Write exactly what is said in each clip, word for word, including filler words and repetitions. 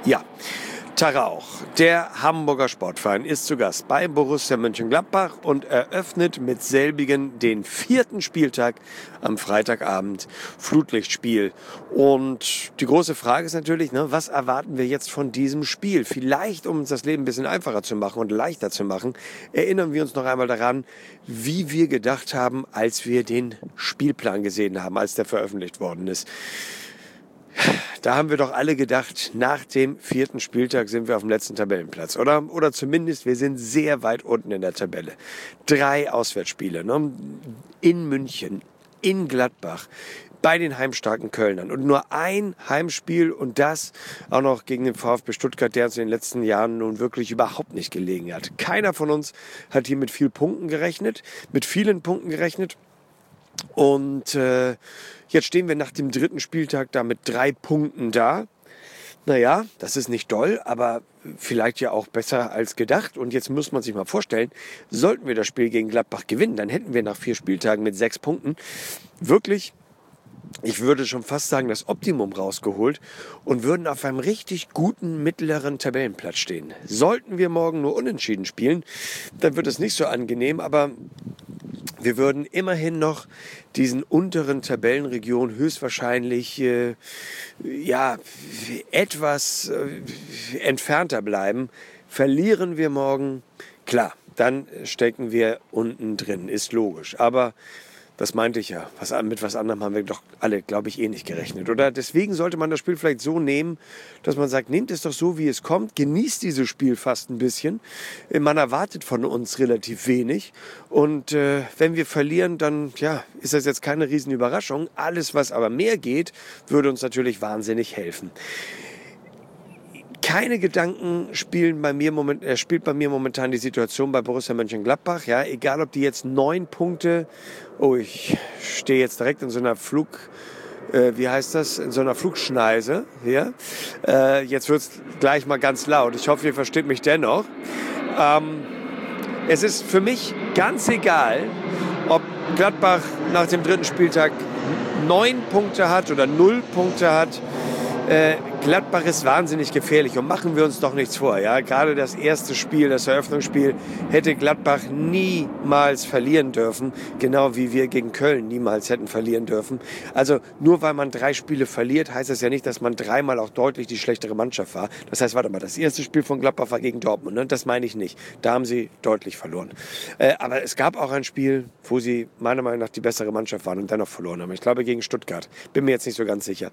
Ja, Tag auch. Der Hamburger Sportverein ist zu Gast bei Borussia Mönchengladbach und eröffnet mit selbigen den vierten Spieltag am Freitagabend, Flutlichtspiel. Und die große Frage ist natürlich, ne, was erwarten wir jetzt von diesem Spiel? Vielleicht, um uns das Leben ein bisschen einfacher zu machen und leichter zu machen, erinnern wir uns noch einmal daran, wie wir gedacht haben, als wir den Spielplan gesehen haben, als der veröffentlicht worden ist. Da haben wir doch alle gedacht, nach dem vierten Spieltag sind wir auf dem letzten Tabellenplatz, oder? Oder zumindest, wir sind sehr weit unten in der Tabelle. Drei Auswärtsspiele, ne? In München, in Gladbach, bei den heimstarken Kölnern und nur ein Heimspiel und das auch noch gegen den VfB Stuttgart, der uns in den letzten Jahren nun wirklich überhaupt nicht gelegen hat. Keiner von uns hat hier mit viel Punkten gerechnet, mit vielen Punkten gerechnet. Und äh, jetzt stehen wir nach dem dritten Spieltag da mit drei Punkten da. Naja, das ist nicht doll, aber vielleicht ja auch besser als gedacht. Und jetzt muss man sich mal vorstellen, sollten wir das Spiel gegen Gladbach gewinnen, dann hätten wir nach vier Spieltagen mit sechs Punkten wirklich, ich würde schon fast sagen, das Optimum rausgeholt und würden auf einem richtig guten mittleren Tabellenplatz stehen. Sollten wir morgen nur unentschieden spielen, dann wird es nicht so angenehm, aber wir würden immerhin noch diesen unteren Tabellenregion höchstwahrscheinlich äh, ja, etwas äh, entfernter bleiben. Verlieren wir morgen, klar, dann stecken wir unten drin, ist logisch. Aber das meinte ich ja. Was, mit was anderem haben wir doch alle, glaube ich, eh nicht gerechnet. Oder deswegen sollte man das Spiel vielleicht so nehmen, dass man sagt, nehmt es doch so, wie es kommt. Genießt dieses Spiel fast ein bisschen. Man erwartet von uns relativ wenig. Und äh, wenn wir verlieren, dann ja, ist das jetzt keine Riesenüberraschung. Alles, was aber mehr geht, würde uns natürlich wahnsinnig helfen. Keine Gedanken spielen bei mir moment, äh, spielt bei mir momentan die Situation bei Borussia Mönchengladbach. Ja, egal, ob die jetzt neun Punkte, oh, ich stehe jetzt direkt in so einer Flug, äh, wie heißt das, in so einer Flugschneise hier. Äh, jetzt wird es gleich mal ganz laut. Ich hoffe, ihr versteht mich dennoch. Ähm, es ist für mich ganz egal, ob Gladbach nach dem dritten Spieltag neun Punkte hat oder null Punkte hat. Äh, Gladbach ist wahnsinnig gefährlich und machen wir uns doch nichts vor. Ja? Gerade das erste Spiel, das Eröffnungsspiel, hätte Gladbach niemals verlieren dürfen. Genau wie wir gegen Köln niemals hätten verlieren dürfen. Also nur weil man drei Spiele verliert, heißt das ja nicht, dass man dreimal auch deutlich die schlechtere Mannschaft war. Das heißt, warte mal, das erste Spiel von Gladbach war gegen Dortmund. Ne? Das meine ich nicht. Da haben sie deutlich verloren. Äh, aber es gab auch ein Spiel, wo sie meiner Meinung nach die bessere Mannschaft waren und dennoch verloren haben. Ich glaube gegen Stuttgart. Bin mir jetzt nicht so ganz sicher.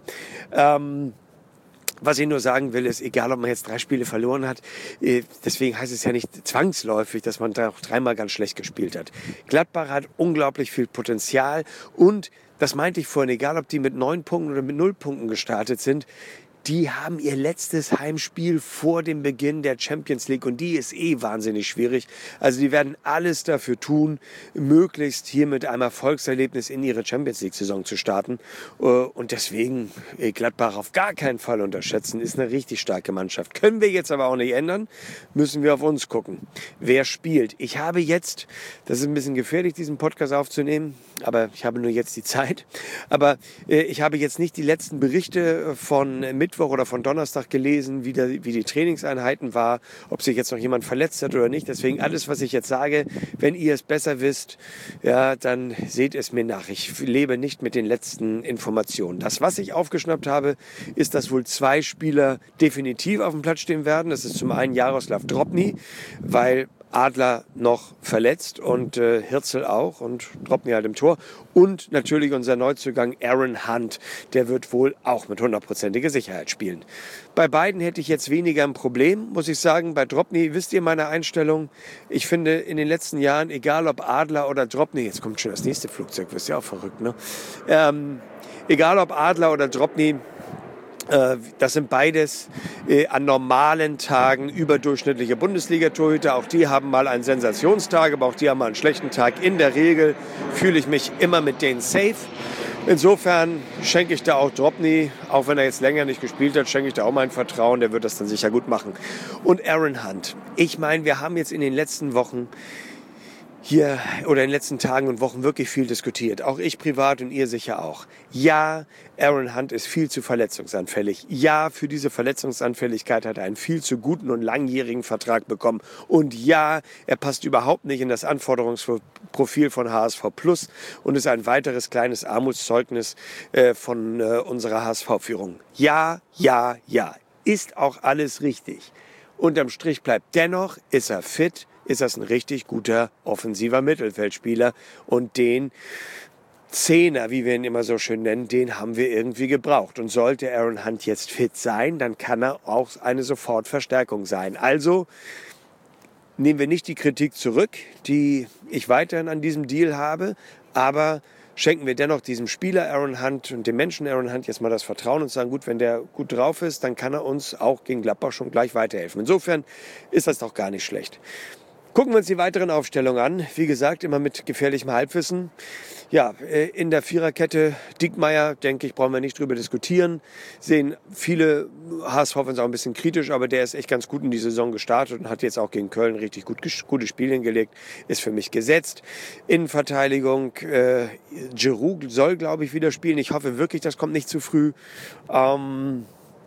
Ähm, Was ich nur sagen will, ist, egal ob man jetzt drei Spiele verloren hat, deswegen heißt es ja nicht zwangsläufig, dass man da auch dreimal ganz schlecht gespielt hat. Gladbach hat unglaublich viel Potenzial und, das meinte ich vorhin, egal ob die mit neun Punkten oder mit null Punkten gestartet sind, die haben ihr letztes Heimspiel vor dem Beginn der Champions League und die ist eh wahnsinnig schwierig. Also die werden alles dafür tun, möglichst hier mit einem Erfolgserlebnis in ihre Champions League-Saison zu starten. Und deswegen Gladbach auf gar keinen Fall unterschätzen, ist eine richtig starke Mannschaft. Können wir jetzt aber auch nicht ändern, müssen wir auf uns gucken. Wer spielt? Ich habe jetzt, das ist ein bisschen gefährlich, diesen Podcast aufzunehmen, aber ich habe nur jetzt die Zeit, aber ich habe jetzt nicht die letzten Berichte von Mittwoch oder von Donnerstag gelesen, wie, der, wie die Trainingseinheiten war, ob sich jetzt noch jemand verletzt hat oder nicht. Deswegen alles, was ich jetzt sage, wenn ihr es besser wisst, ja, dann seht es mir nach. Ich lebe nicht mit den letzten Informationen. Das, was ich aufgeschnappt habe, ist, dass wohl zwei Spieler definitiv auf dem Platz stehen werden. Das ist zum einen Jaroslav Drobny, weil Adler noch verletzt und äh, Hirzel auch und Drobny halt im Tor. Und natürlich unser Neuzugang Aaron Hunt, der wird wohl auch mit hundertprozentiger Sicherheit spielen. Bei beiden hätte ich jetzt weniger ein Problem, muss ich sagen. Bei Drobny, wisst ihr meine Einstellung? Ich finde in den letzten Jahren, egal ob Adler oder Drobny, jetzt kommt schon das nächste Flugzeug, wirst ja auch verrückt, ne? Ähm, egal ob Adler oder Drobny, das sind beides äh, an normalen Tagen überdurchschnittliche Bundesliga-Torhüter. Auch die haben mal einen Sensationstag, aber auch die haben mal einen schlechten Tag. In der Regel fühle ich mich immer mit denen safe. Insofern schenke ich da auch Drobny, auch wenn er jetzt länger nicht gespielt hat, schenke ich da auch mein Vertrauen. Der wird das dann sicher gut machen. Und Aaron Hunt. Ich meine, wir haben jetzt in den letzten Wochen hier oder in den letzten Tagen und Wochen wirklich viel diskutiert. Auch ich privat und ihr sicher auch. Ja, Aaron Hunt ist viel zu verletzungsanfällig. Ja, für diese Verletzungsanfälligkeit hat er einen viel zu guten und langjährigen Vertrag bekommen. Und ja, er passt überhaupt nicht in das Anforderungsprofil von H S V Plus und ist ein weiteres kleines Armutszeugnis äh, von äh, unserer H S V-Führung. Ja, ja, ja. Ist auch alles richtig. Unterm Strich bleibt dennoch, ist er fit, ist das ein richtig guter offensiver Mittelfeldspieler. Und den Zehner, wie wir ihn immer so schön nennen, den haben wir irgendwie gebraucht. Und sollte Aaron Hunt jetzt fit sein, dann kann er auch eine Sofortverstärkung sein. Also nehmen wir nicht die Kritik zurück, die ich weiterhin an diesem Deal habe, aber schenken wir dennoch diesem Spieler Aaron Hunt und dem Menschen Aaron Hunt jetzt mal das Vertrauen und sagen, gut, wenn der gut drauf ist, dann kann er uns auch gegen Gladbach schon gleich weiterhelfen. Insofern ist das doch gar nicht schlecht. Gucken wir uns die weiteren Aufstellungen an. Wie gesagt, immer mit gefährlichem Halbwissen. Ja, in der Viererkette Diekmeyer, denke ich, brauchen wir nicht drüber diskutieren. Sehen viele H S V-Fans auch ein bisschen kritisch, aber der ist echt ganz gut in die Saison gestartet und hat jetzt auch gegen Köln richtig gut, gute Spiele hingelegt. Ist für mich gesetzt. Innenverteidigung, äh, Giroud soll, glaube ich, wieder spielen. Ich hoffe wirklich, das kommt nicht zu früh. Ähm,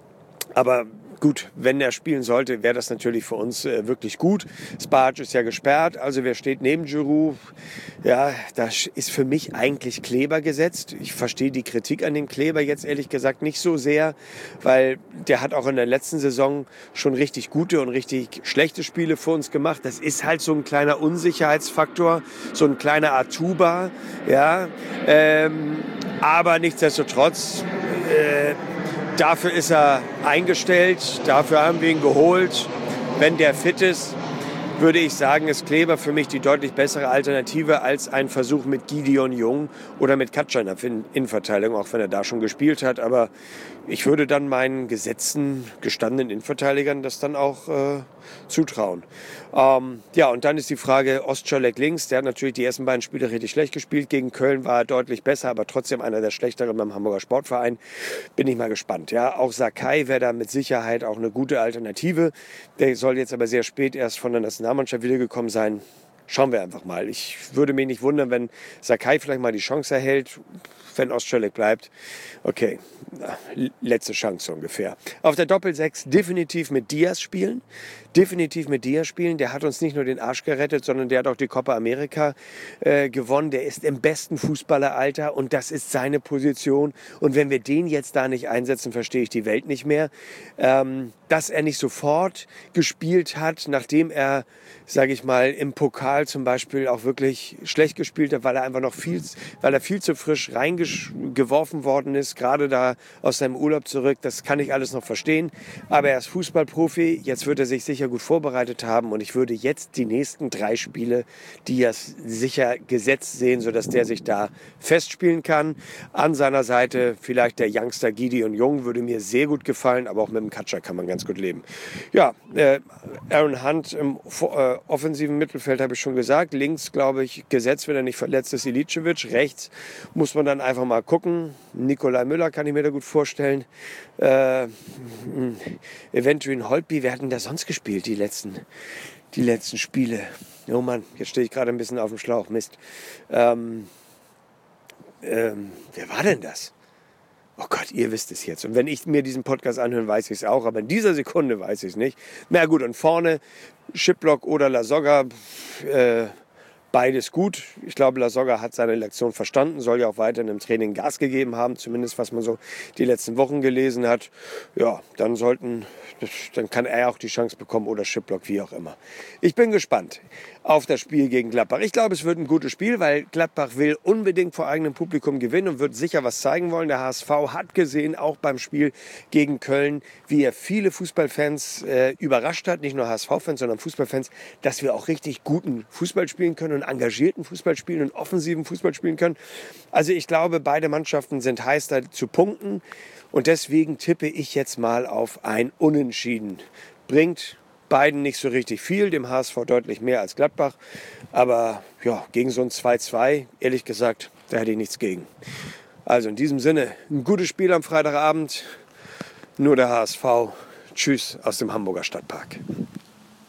aber gut, wenn er spielen sollte, wäre das natürlich für uns äh, wirklich gut. Sparge ist ja gesperrt, also wer steht neben Giroud? Ja, das ist für mich eigentlich Kleber gesetzt. Ich verstehe die Kritik an dem Kleber jetzt ehrlich gesagt nicht so sehr, weil der hat auch in der letzten Saison schon richtig gute und richtig schlechte Spiele für uns gemacht. Das ist halt so ein kleiner Unsicherheitsfaktor, so ein kleiner Atuba, ja. Ähm, aber nichtsdestotrotz, äh, dafür ist er eingestellt, dafür haben wir ihn geholt. Wenn der fit ist, würde ich sagen, ist Kleber für mich die deutlich bessere Alternative als ein Versuch mit Gideon Jung oder mit Katscha in der Innenverteidigung, auch wenn er da schon gespielt hat. Aber ich würde dann meinen gesetzten, gestandenen Innenverteidigern das dann auch äh, zutrauen. Ähm, ja, und dann ist die Frage Ostschalek links. Der hat natürlich die ersten beiden Spiele richtig schlecht gespielt. Gegen Köln war er deutlich besser, aber trotzdem einer der schlechteren beim Hamburger Sportverein. Bin ich mal gespannt. Ja, auch Sakai wäre da mit Sicherheit auch eine gute Alternative. Der soll jetzt aber sehr spät erst von der Nationalmannschaft wiedergekommen sein. Schauen wir einfach mal. Ich würde mich nicht wundern, wenn Sakai vielleicht mal die Chance erhält, wenn Ostschalek bleibt. Okay, letzte Chance ungefähr. Auf der Doppelsechs definitiv mit Diaz spielen. Definitiv mit Diaz spielen. Der hat uns nicht nur den Arsch gerettet, sondern der hat auch die Copa America äh, gewonnen. Der ist im besten Fußballeralter und das ist seine Position. Und wenn wir den jetzt da nicht einsetzen, verstehe ich die Welt nicht mehr. Ähm, dass er nicht sofort gespielt hat, nachdem er, sage ich mal, im Pokal zum Beispiel auch wirklich schlecht gespielt hat, weil er einfach noch viel, weil er viel zu frisch reingeworfen worden ist, gerade da aus seinem Urlaub zurück. Das kann ich alles noch verstehen. Aber er ist Fußballprofi. Jetzt wird er sich sicher gut vorbereitet haben und ich würde jetzt die nächsten drei Spiele, die er sicher gesetzt sehen, sodass der sich da festspielen kann. An seiner Seite vielleicht der Youngster Gideon Jung würde mir sehr gut gefallen, aber auch mit dem Katscha kann man ganz gut leben. Ja, äh, Aaron Hunt im äh, offensiven Mittelfeld habe ich schon gesagt. Links, glaube ich, gesetzt, wenn er nicht verletzt ist, Ilicevic. Rechts muss man dann einfach mal gucken. Nikolai Müller kann ich mir da gut vorstellen. Äh, eventuell ein Holtby. Wer hat denn da sonst gespielt, die letzten, die letzten Spiele? Oh Mann, jetzt stehe ich gerade ein bisschen auf dem Schlauch. Mist. Ähm, ähm, wer war denn das? Oh Gott, ihr wisst es jetzt. Und wenn ich mir diesen Podcast anhöre, weiß ich es auch. Aber in dieser Sekunde weiß ich es nicht. Na gut, und vorne Schiplock oder Lasogga, äh, beides gut. Ich glaube, Lasogga hat seine Lektion verstanden, soll ja auch weiterhin im Training Gas gegeben haben, zumindest was man so die letzten Wochen gelesen hat. Ja, dann sollten, dann kann er auch die Chance bekommen oder Schiplock, wie auch immer. Ich bin gespannt auf das Spiel gegen Gladbach. Ich glaube, es wird ein gutes Spiel, weil Gladbach will unbedingt vor eigenem Publikum gewinnen und wird sicher was zeigen wollen. Der H S V hat gesehen, auch beim Spiel gegen Köln, wie er viele Fußballfans äh, überrascht hat, nicht nur H S V-Fans, sondern Fußballfans, dass wir auch richtig guten Fußball spielen können und engagierten Fußball spielen und offensiven Fußball spielen können. Also ich glaube, beide Mannschaften sind heiß da zu punkten und deswegen tippe ich jetzt mal auf ein Unentschieden. Bringt beiden nicht so richtig viel, dem H S V deutlich mehr als Gladbach, aber ja, gegen so ein zwei zwei, ehrlich gesagt, da hätte ich nichts gegen. Also in diesem Sinne, ein gutes Spiel am Freitagabend, nur der H S V. Tschüss aus dem Hamburger Stadtpark.